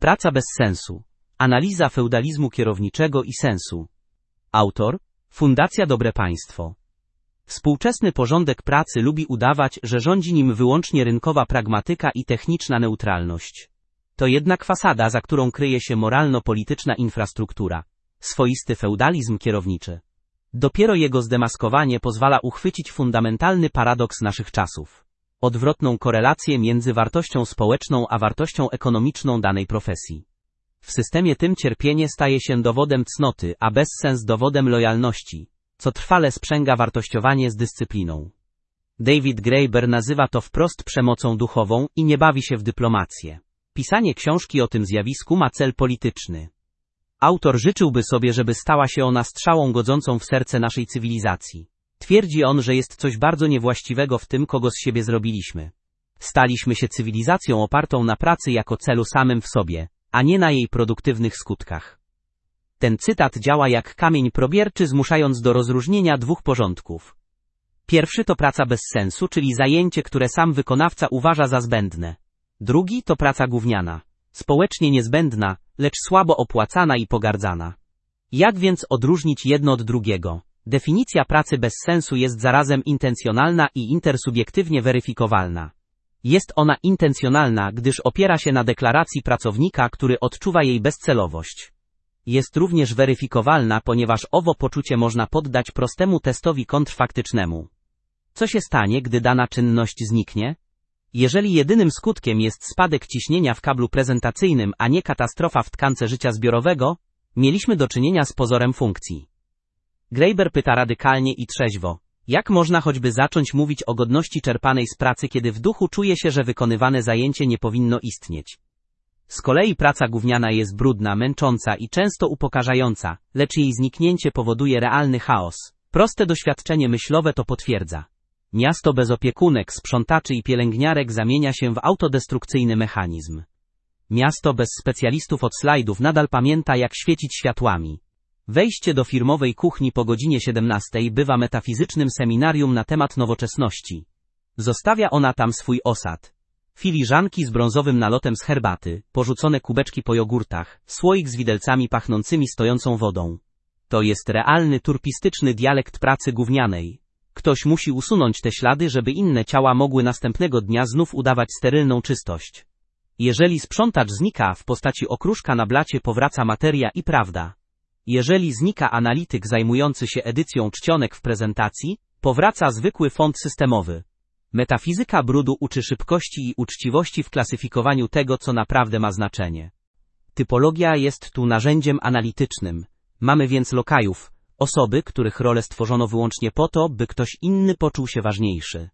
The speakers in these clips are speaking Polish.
Praca bez sensu. Analiza feudalizmu kierowniczego i sensu. Autor: Fundacja Dobre Państwo. Współczesny porządek pracy lubi udawać, że rządzi nim wyłącznie rynkowa pragmatyka i techniczna neutralność. To jednak fasada, za którą kryje się moralno-polityczna infrastruktura. Swoisty feudalizm kierowniczy. Dopiero jego zdemaskowanie pozwala uchwycić fundamentalny paradoks naszych czasów. Odwrotną korelację między wartością społeczną a wartością ekonomiczną danej profesji. W systemie tym cierpienie staje się dowodem cnoty, a bezsens dowodem lojalności, co trwale sprzęga wartościowanie z dyscypliną. David Graeber nazywa to wprost przemocą duchową i nie bawi się w dyplomację. Pisanie książki o tym zjawisku ma cel polityczny. Autor życzyłby sobie, żeby stała się ona strzałą godzącą w serce naszej cywilizacji. Twierdzi on, że jest coś bardzo niewłaściwego w tym, kogo z siebie zrobiliśmy. Staliśmy się cywilizacją opartą na pracy jako celu samym w sobie, a nie na jej produktywnych skutkach. Ten cytat działa jak kamień probierczy, zmuszając do rozróżnienia dwóch porządków. Pierwszy to praca bez sensu, czyli zajęcie, które sam wykonawca uważa za zbędne. Drugi to praca gówniana, społecznie niezbędna, lecz słabo opłacana i pogardzana. Jak więc odróżnić jedno od drugiego? Definicja pracy bez sensu jest zarazem intencjonalna i intersubiektywnie weryfikowalna. Jest ona intencjonalna, gdyż opiera się na deklaracji pracownika, który odczuwa jej bezcelowość. Jest również weryfikowalna, ponieważ owo poczucie można poddać prostemu testowi kontrfaktycznemu. Co się stanie, gdy dana czynność zniknie? Jeżeli jedynym skutkiem jest spadek ciśnienia w kablu prezentacyjnym, a nie katastrofa w tkance życia zbiorowego, mieliśmy do czynienia z pozorem funkcji. Graeber pyta radykalnie i trzeźwo, jak można choćby zacząć mówić o godności czerpanej z pracy, kiedy w duchu czuje się, że wykonywane zajęcie nie powinno istnieć. Z kolei praca gówniana jest brudna, męcząca i często upokarzająca, lecz jej zniknięcie powoduje realny chaos. Proste doświadczenie myślowe to potwierdza. Miasto bez opiekunek, sprzątaczy i pielęgniarek zamienia się w autodestrukcyjny mechanizm. Miasto bez specjalistów od slajdów nadal pamięta, jak świecić światłami. Wejście do firmowej kuchni po godzinie 17 bywa metafizycznym seminarium na temat nowoczesności. Zostawia ona tam swój osad. Filiżanki z brązowym nalotem z herbaty, porzucone kubeczki po jogurtach, słoik z widelcami pachnącymi stojącą wodą. To jest realny turpistyczny dialekt pracy gównianej. Ktoś musi usunąć te ślady, żeby inne ciała mogły następnego dnia znów udawać sterylną czystość. Jeżeli sprzątacz znika, w postaci okruszka na blacie powraca materia i prawda. Jeżeli znika analityk zajmujący się edycją czcionek w prezentacji, powraca zwykły font systemowy. Metafizyka brudu uczy szybkości i uczciwości w klasyfikowaniu tego, co naprawdę ma znaczenie. Typologia jest tu narzędziem analitycznym. Mamy więc lokajów, osoby, których rolę stworzono wyłącznie po to, by ktoś inny poczuł się ważniejszy.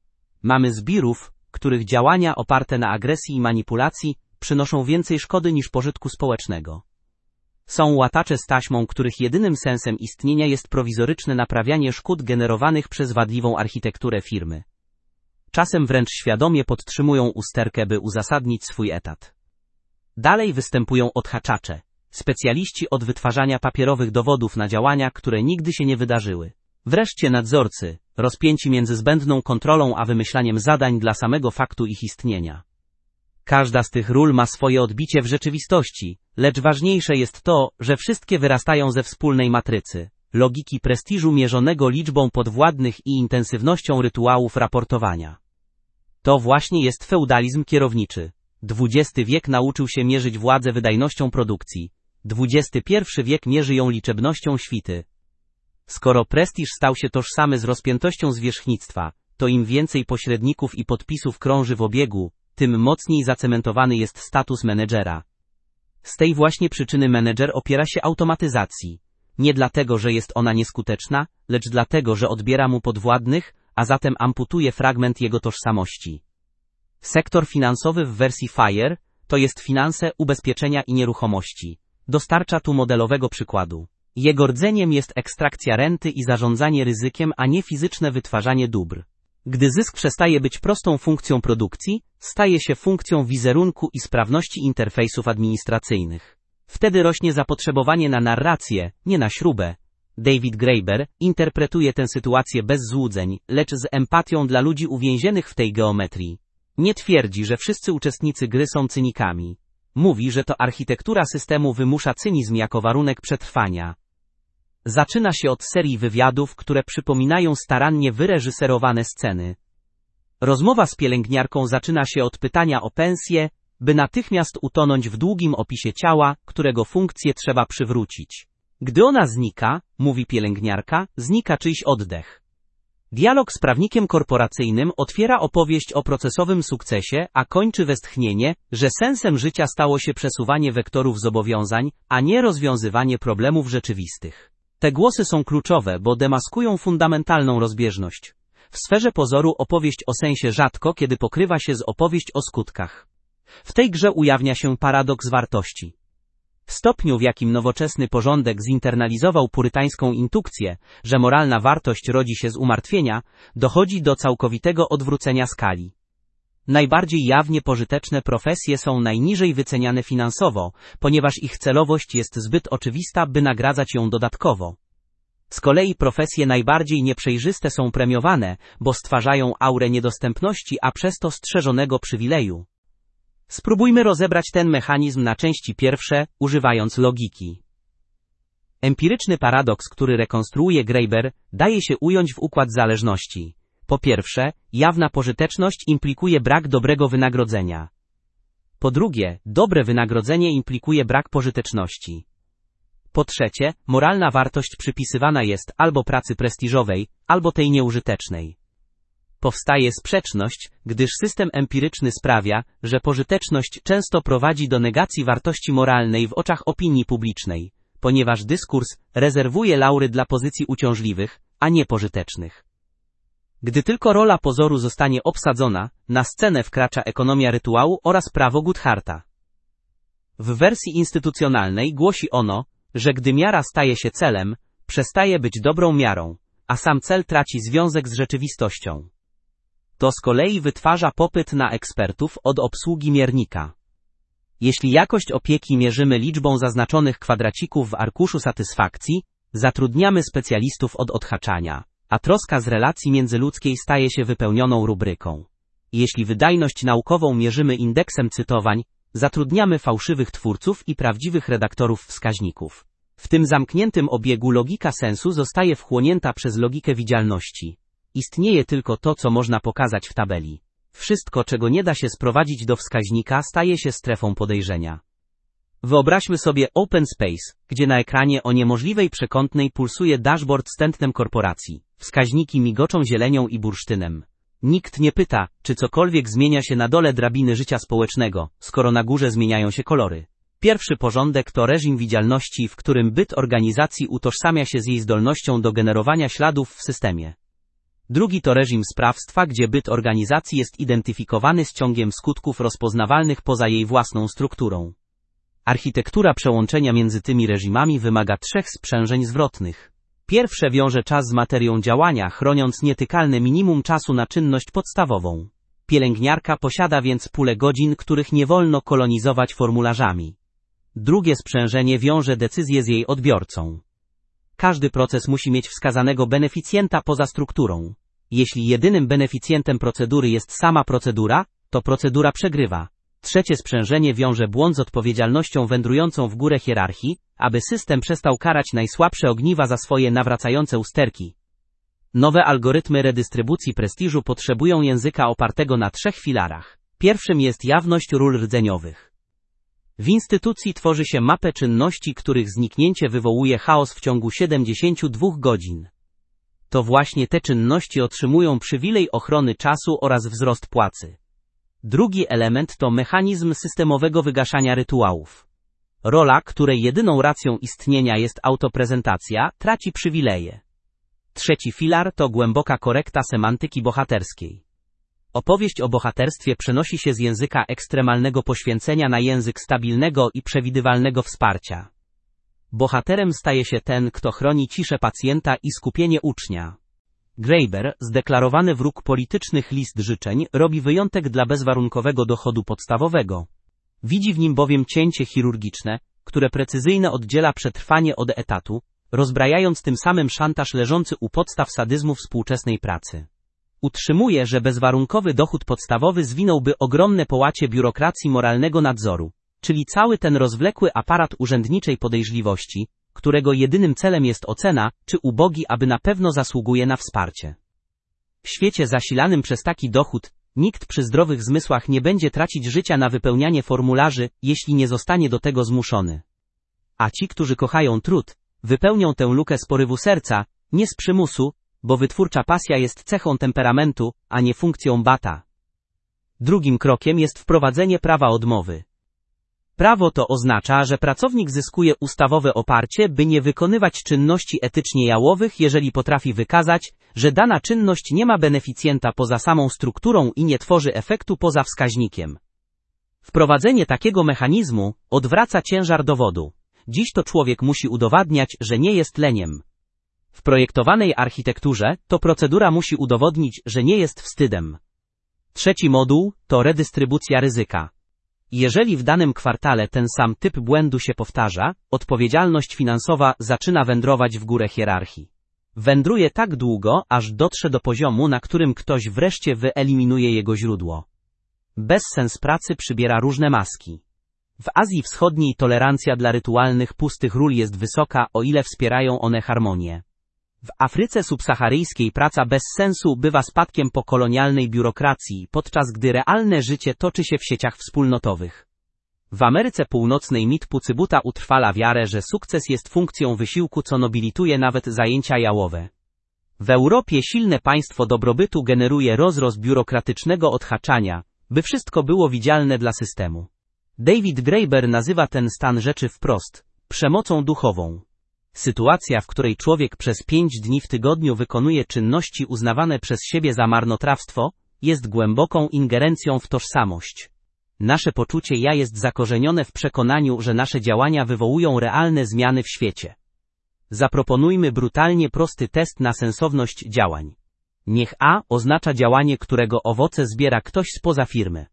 Mamy zbirów, których działania oparte na agresji i manipulacji przynoszą więcej szkody niż pożytku społecznego. Są łatacze z taśmą, których jedynym sensem istnienia jest prowizoryczne naprawianie szkód generowanych przez wadliwą architekturę firmy. Czasem wręcz świadomie podtrzymują usterkę, by uzasadnić swój etat. Dalej występują odhaczacze, specjaliści od wytwarzania papierowych dowodów na działania, które nigdy się nie wydarzyły. Wreszcie nadzorcy, rozpięci między zbędną kontrolą a wymyślaniem zadań dla samego faktu ich istnienia. Każda z tych ról ma swoje odbicie w rzeczywistości, lecz ważniejsze jest to, że wszystkie wyrastają ze wspólnej matrycy, logiki prestiżu mierzonego liczbą podwładnych i intensywnością rytuałów raportowania. To właśnie jest feudalizm kierowniczy. XX wiek nauczył się mierzyć władzę wydajnością produkcji. XXI wiek mierzy ją liczebnością świty. Skoro prestiż stał się tożsamy z rozpiętością zwierzchnictwa, to im więcej pośredników i podpisów krąży w obiegu, tym mocniej zacementowany jest status menedżera. Z tej właśnie przyczyny menedżer opiera się automatyzacji. Nie dlatego, że jest ona nieskuteczna, lecz dlatego, że odbiera mu podwładnych, a zatem amputuje fragment jego tożsamości. Sektor finansowy w wersji FIRE, to jest finanse, ubezpieczenia i nieruchomości. Dostarcza tu modelowego przykładu. Jego rdzeniem jest ekstrakcja renty i zarządzanie ryzykiem, a nie fizyczne wytwarzanie dóbr. Gdy zysk przestaje być prostą funkcją produkcji, staje się funkcją wizerunku i sprawności interfejsów administracyjnych. Wtedy rośnie zapotrzebowanie na narrację, nie na śrubę. David Graeber interpretuje tę sytuację bez złudzeń, lecz z empatią dla ludzi uwięzionych w tej geometrii. Nie twierdzi, że wszyscy uczestnicy gry są cynikami. Mówi, że to architektura systemu wymusza cynizm jako warunek przetrwania. Zaczyna się od serii wywiadów, które przypominają starannie wyreżyserowane sceny. Rozmowa z pielęgniarką zaczyna się od pytania o pensję, by natychmiast utonąć w długim opisie ciała, którego funkcję trzeba przywrócić. Gdy ona znika, mówi pielęgniarka, znika czyjś oddech. Dialog z prawnikiem korporacyjnym otwiera opowieść o procesowym sukcesie, a kończy westchnienie, że sensem życia stało się przesuwanie wektorów zobowiązań, a nie rozwiązywanie problemów rzeczywistych. Te głosy są kluczowe, bo demaskują fundamentalną rozbieżność. W sferze pozoru opowieść o sensie rzadko kiedy pokrywa się z opowieść o skutkach. W tej grze ujawnia się paradoks wartości. W stopniu, w jakim nowoczesny porządek zinternalizował purytańską indukcję, że moralna wartość rodzi się z umartwienia, dochodzi do całkowitego odwrócenia skali. Najbardziej jawnie pożyteczne profesje są najniżej wyceniane finansowo, ponieważ ich celowość jest zbyt oczywista, by nagradzać ją dodatkowo. Z kolei profesje najbardziej nieprzejrzyste są premiowane, bo stwarzają aurę niedostępności, a przez to strzeżonego przywileju. Spróbujmy rozebrać ten mechanizm na części pierwsze, używając logiki. Empiryczny paradoks, który rekonstruuje Graeber, daje się ująć w układ zależności. Po pierwsze, jawna pożyteczność implikuje brak dobrego wynagrodzenia. Po drugie, dobre wynagrodzenie implikuje brak pożyteczności. Po trzecie, moralna wartość przypisywana jest albo pracy prestiżowej, albo tej nieużytecznej. Powstaje sprzeczność, gdyż system empiryczny sprawia, że pożyteczność często prowadzi do negacji wartości moralnej w oczach opinii publicznej, ponieważ dyskurs rezerwuje laury dla pozycji uciążliwych, a nie pożytecznych. Gdy tylko rola pozoru zostanie obsadzona, na scenę wkracza ekonomia rytuału oraz prawo Goodharta. W wersji instytucjonalnej głosi ono, że gdy miara staje się celem, przestaje być dobrą miarą, a sam cel traci związek z rzeczywistością. To z kolei wytwarza popyt na ekspertów od obsługi miernika. Jeśli jakość opieki mierzymy liczbą zaznaczonych kwadracików w arkuszu satysfakcji, zatrudniamy specjalistów od odhaczania, a troska z relacji międzyludzkiej staje się wypełnioną rubryką. Jeśli wydajność naukową mierzymy indeksem cytowań, zatrudniamy fałszywych twórców i prawdziwych redaktorów wskaźników. W tym zamkniętym obiegu logika sensu zostaje wchłonięta przez logikę widzialności. Istnieje tylko to, co można pokazać w tabeli. Wszystko, czego nie da się sprowadzić do wskaźnika, staje się strefą podejrzenia. Wyobraźmy sobie open space, gdzie na ekranie o niemożliwej przekątnej pulsuje dashboard z tętnem korporacji. Wskaźniki migoczą zielenią i bursztynem. Nikt nie pyta, czy cokolwiek zmienia się na dole drabiny życia społecznego, skoro na górze zmieniają się kolory. Pierwszy porządek to reżim widzialności, w którym byt organizacji utożsamia się z jej zdolnością do generowania śladów w systemie. Drugi to reżim sprawstwa, gdzie byt organizacji jest identyfikowany z ciągiem skutków rozpoznawalnych poza jej własną strukturą. Architektura przełączenia między tymi reżimami wymaga 3 sprzężeń zwrotnych. Pierwsze wiąże czas z materią działania, chroniąc nietykalne minimum czasu na czynność podstawową. Pielęgniarka posiada więc pulę godzin, których nie wolno kolonizować formularzami. Drugie sprzężenie wiąże decyzję z jej odbiorcą. Każdy proces musi mieć wskazanego beneficjenta poza strukturą. Jeśli jedynym beneficjentem procedury jest sama procedura, to procedura przegrywa. Trzecie sprzężenie wiąże błąd z odpowiedzialnością wędrującą w górę hierarchii, aby system przestał karać najsłabsze ogniwa za swoje nawracające usterki. Nowe algorytmy redystrybucji prestiżu potrzebują języka opartego na 3 filarach. Pierwszym jest jawność ról rdzeniowych. W instytucji tworzy się mapę czynności, których zniknięcie wywołuje chaos w ciągu 72 godzin. To właśnie te czynności otrzymują przywilej ochrony czasu oraz wzrost płacy. Drugi element to mechanizm systemowego wygaszania rytuałów. Rola, której jedyną racją istnienia jest autoprezentacja, traci przywileje. Trzeci filar to głęboka korekta semantyki bohaterskiej. Opowieść o bohaterstwie przenosi się z języka ekstremalnego poświęcenia na język stabilnego i przewidywalnego wsparcia. Bohaterem staje się ten, kto chroni ciszę pacjenta i skupienie ucznia. Graeber, zdeklarowany wróg politycznych list życzeń, robi wyjątek dla bezwarunkowego dochodu podstawowego. Widzi w nim bowiem cięcie chirurgiczne, które precyzyjnie oddziela przetrwanie od etatu, rozbrajając tym samym szantaż leżący u podstaw sadyzmu współczesnej pracy. Utrzymuje, że bezwarunkowy dochód podstawowy zwinąłby ogromne połacie biurokracji moralnego nadzoru. czyli cały ten rozwlekły aparat urzędniczej podejrzliwości, którego jedynym celem jest ocena, czy ubogi aby na pewno zasługuje na wsparcie. W świecie zasilanym przez taki dochód, nikt przy zdrowych zmysłach nie będzie tracić życia na wypełnianie formularzy, jeśli nie zostanie do tego zmuszony. A ci, którzy kochają trud, wypełnią tę lukę z porywu serca, nie z przymusu, bo wytwórcza pasja jest cechą temperamentu, a nie funkcją bata. Drugim krokiem jest wprowadzenie prawa odmowy. Prawo to oznacza, że pracownik zyskuje ustawowe oparcie, by nie wykonywać czynności etycznie jałowych, jeżeli potrafi wykazać, że dana czynność nie ma beneficjenta poza samą strukturą i nie tworzy efektu poza wskaźnikiem. Wprowadzenie takiego mechanizmu odwraca ciężar dowodu. Dziś to człowiek musi udowadniać, że nie jest leniem. W projektowanej architekturze to procedura musi udowodnić, że nie jest wstydem. Trzeci moduł to redystrybucja ryzyka. Jeżeli w danym kwartale ten sam typ błędu się powtarza, odpowiedzialność finansowa zaczyna wędrować w górę hierarchii. Wędruje tak długo, aż dotrze do poziomu, na którym ktoś wreszcie wyeliminuje jego źródło. Bezsens pracy przybiera różne maski. W Azji Wschodniej tolerancja dla rytualnych pustych ról jest wysoka, o ile wspierają one harmonię. W Afryce subsaharyjskiej praca bez sensu bywa spadkiem pokolonialnej biurokracji, podczas gdy realne życie toczy się w sieciach wspólnotowych. W Ameryce Północnej mit Pucybuta utrwala wiarę, że sukces jest funkcją wysiłku, co nobilituje nawet zajęcia jałowe. W Europie silne państwo dobrobytu generuje rozrost biurokratycznego odhaczania, by wszystko było widzialne dla systemu. David Graeber nazywa ten stan rzeczy wprost przemocą duchową. Sytuacja, w której człowiek przez 5 dni w tygodniu wykonuje czynności uznawane przez siebie za marnotrawstwo, jest głęboką ingerencją w tożsamość. Nasze poczucie ja jest zakorzenione w przekonaniu, że nasze działania wywołują realne zmiany w świecie. Zaproponujmy brutalnie prosty test na sensowność działań. Niech A oznacza działanie, którego owoce zbiera ktoś spoza firmy.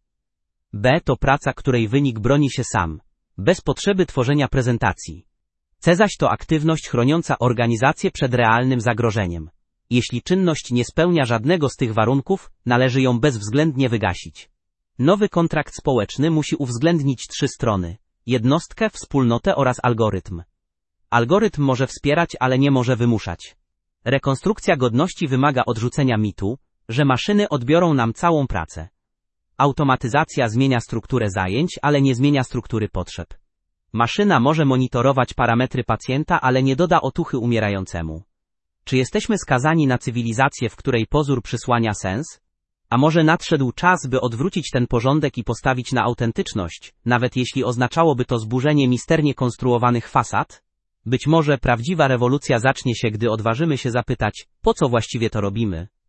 B to praca, której wynik broni się sam, bez potrzeby tworzenia prezentacji. C zaś to aktywność chroniąca organizację przed realnym zagrożeniem. Jeśli czynność nie spełnia żadnego z tych warunków, należy ją bezwzględnie wygasić. Nowy kontrakt społeczny musi uwzględnić 3 strony: jednostkę, wspólnotę oraz algorytm. Algorytm może wspierać, ale nie może wymuszać. Rekonstrukcja godności wymaga odrzucenia mitu, że maszyny odbiorą nam całą pracę. Automatyzacja zmienia strukturę zajęć, ale nie zmienia struktury potrzeb. Maszyna może monitorować parametry pacjenta, ale nie doda otuchy umierającemu. Czy jesteśmy skazani na cywilizację, w której pozór przysłania sens? A może nadszedł czas, by odwrócić ten porządek i postawić na autentyczność, nawet jeśli oznaczałoby to zburzenie misternie konstruowanych fasad? Być może prawdziwa rewolucja zacznie się, gdy odważymy się zapytać, po co właściwie to robimy?